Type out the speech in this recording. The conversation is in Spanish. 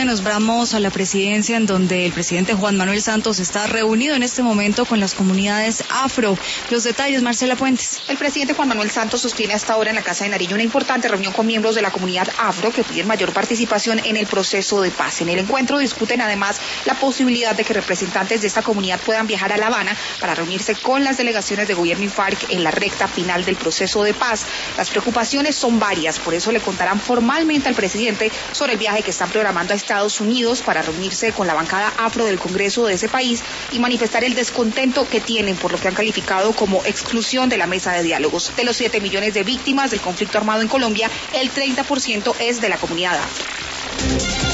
Nos vamos a la presidencia, en donde el presidente Juan Manuel Santos está reunido en este momento con las comunidades afro. Los detalles, Marcela Puentes. El presidente Juan Manuel Santos sostiene hasta ahora en la Casa de Nariño una importante reunión con miembros de la comunidad afro que piden mayor participación en el proceso de paz. En el encuentro discuten además la posibilidad de que representantes de esta comunidad puedan viajar a La Habana para reunirse con las delegaciones de gobierno y FARC en la recta final del proceso de paz. Las preocupaciones son varias, por eso le contarán formalmente al presidente sobre el viaje que están programando a Estados Unidos para reunirse con la bancada afro del Congreso de ese país y manifestar el descontento que tienen por lo que han calificado como exclusión de la mesa de diálogos. De los 7 millones de víctimas del conflicto armado en Colombia, el 30% es de la comunidad afro.